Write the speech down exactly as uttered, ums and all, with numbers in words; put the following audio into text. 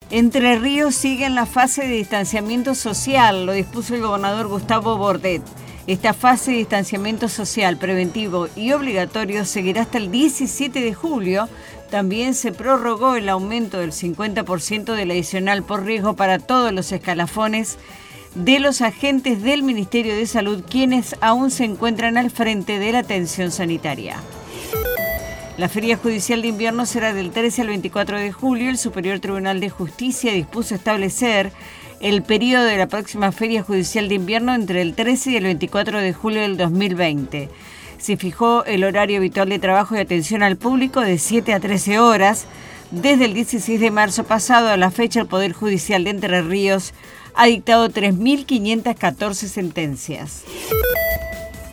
Entre Ríos sigue en la fase de distanciamiento social, lo dispuso el gobernador Gustavo Bordet. Esta fase de distanciamiento social preventivo y obligatorio seguirá hasta el diecisiete de julio. También se prorrogó el aumento del cincuenta por ciento del adicional por riesgo para todos los escalafones de los agentes del Ministerio de Salud, quienes aún se encuentran al frente de la atención sanitaria. La Feria Judicial de Invierno será del trece al veinticuatro de julio. El Superior Tribunal de Justicia dispuso establecer el periodo de la próxima Feria Judicial de Invierno entre el trece y el veinticuatro de julio del dos mil veinte. Se fijó el horario habitual de trabajo y atención al público de siete a trece horas. Desde el dieciséis de marzo pasado a la fecha, el Poder Judicial de Entre Ríos ha dictado tres mil quinientas catorce sentencias.